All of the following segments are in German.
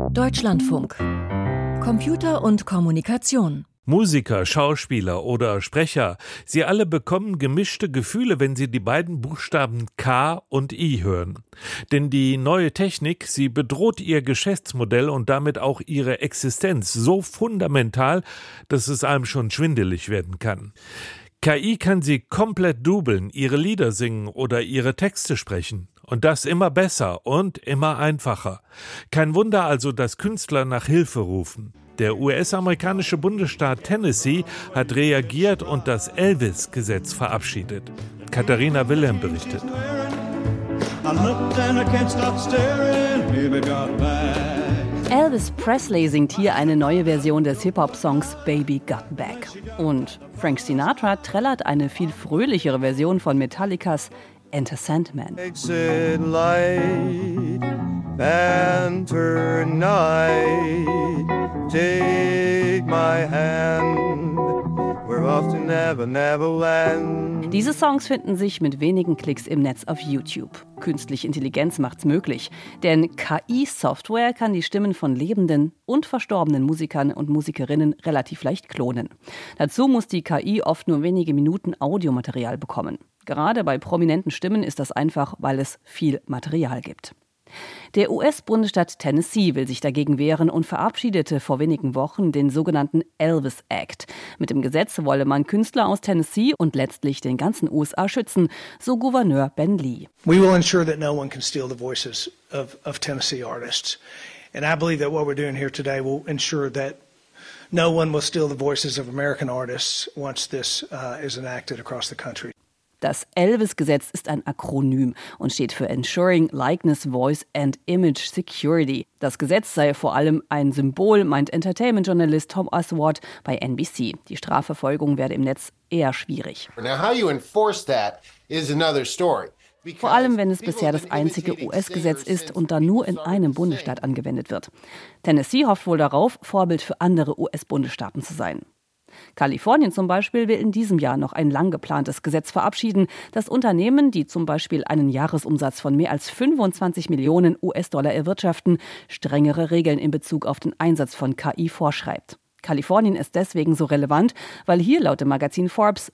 Deutschlandfunk. Computer und Kommunikation. Musiker, Schauspieler oder Sprecher, sie alle bekommen gemischte Gefühle, wenn sie die beiden Buchstaben K und I hören. Denn die neue Technik, sie bedroht ihr Geschäftsmodell und damit auch ihre Existenz so fundamental, dass es einem schon schwindelig werden kann. KI kann sie komplett dubeln, ihre Lieder singen oder ihre Texte sprechen. Und das immer besser und immer einfacher. Kein Wunder also, dass Künstler nach Hilfe rufen. Der US-amerikanische Bundesstaat Tennessee hat reagiert und das Elvis-Gesetz verabschiedet. Katharina Wilhelm berichtet. Elvis Presley singt hier eine neue Version des Hip-Hop-Songs Baby Got Back. Und Frank Sinatra trällert eine viel fröhlichere Version von Metallicas Enter Sandman. Exit light, enter night, take my hand, we're off to Never Never Land. Diese Songs finden sich mit wenigen Klicks im Netz auf YouTube. Künstliche Intelligenz macht's möglich, denn KI-Software kann die Stimmen von lebenden und verstorbenen Musikern und Musikerinnen relativ leicht klonen. Dazu muss die KI oft nur wenige Minuten Audiomaterial bekommen. Gerade bei prominenten Stimmen ist das einfach, weil es viel Material gibt. Der US-Bundesstaat Tennessee will sich dagegen wehren und verabschiedete vor wenigen Wochen den sogenannten Elvis Act. Mit dem Gesetz wolle man Künstler aus Tennessee und letztlich den ganzen USA schützen, so Gouverneur Ben Lee. We will ensure that no one can steal the voices of Tennessee artists. And I believe that what we're doing here today will ensure that no one will steal the voices of American artists once this is enacted across the country. Das Elvis-Gesetz ist ein Akronym und steht für Ensuring Likeness, Voice and Image Security. Das Gesetz sei vor allem ein Symbol, meint Entertainment-Journalist Tom Oswald bei NBC. Die Strafverfolgung werde im Netz eher schwierig. Now, how you enforce that is another story. Vor allem, wenn es bisher das einzige US-Gesetz ist und dann nur in einem Bundesstaat angewendet wird. Tennessee hofft wohl darauf, Vorbild für andere US-Bundesstaaten zu sein. Kalifornien zum Beispiel will in diesem Jahr noch ein lang geplantes Gesetz verabschieden, das Unternehmen, die zum Beispiel einen Jahresumsatz von mehr als 25 Millionen US-Dollar erwirtschaften, strengere Regeln in Bezug auf den Einsatz von KI vorschreibt. Kalifornien ist deswegen so relevant, weil hier laut dem Magazin Forbes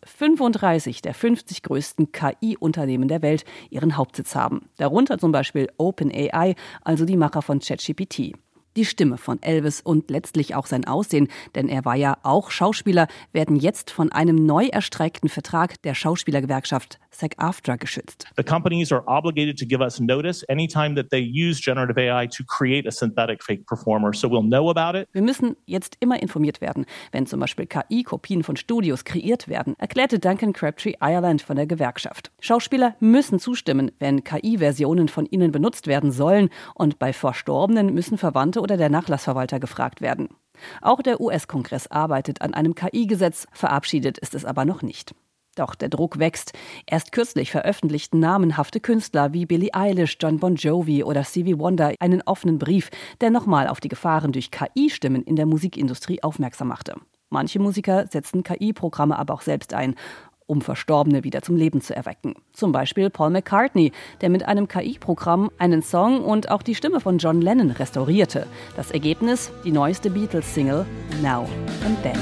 35 der 50 größten KI-Unternehmen der Welt ihren Hauptsitz haben. Darunter zum Beispiel OpenAI, also die Macher von ChatGPT. Die Stimme von Elvis und letztlich auch sein Aussehen, denn er war ja auch Schauspieler, werden jetzt von einem neu erstreckten Vertrag der Schauspielergewerkschaft SAG-AFTRA geschützt. The companies are obligated to give us notice anytime that they use generative AI to create a synthetic fake performer, so we'll know about it. Wir müssen jetzt immer informiert werden, wenn zum Beispiel KI-Kopien von Studios kreiert werden, erklärte Duncan Crabtree Ireland von der Gewerkschaft. Schauspieler müssen zustimmen, wenn KI-Versionen von ihnen benutzt werden sollen, und bei Verstorbenen müssen Verwandte oder der Nachlassverwalter gefragt werden. Auch der US-Kongress arbeitet an einem KI-Gesetz, verabschiedet ist es aber noch nicht. Doch der Druck wächst. Erst kürzlich veröffentlichten namenhafte Künstler wie Billie Eilish, Jon Bon Jovi oder Stevie Wonder einen offenen Brief, der nochmal auf die Gefahren durch KI-Stimmen in der Musikindustrie aufmerksam machte. Manche Musiker setzen KI-Programme aber auch selbst ein, um Verstorbene wieder zum Leben zu erwecken. Zum Beispiel Paul McCartney, der mit einem KI-Programm einen Song und auch die Stimme von John Lennon restaurierte. Das Ergebnis, die neueste Beatles-Single Now and Then.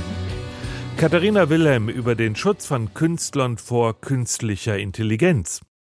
Katharina Wilhelm über den Schutz von Künstlern vor künstlicher Intelligenz.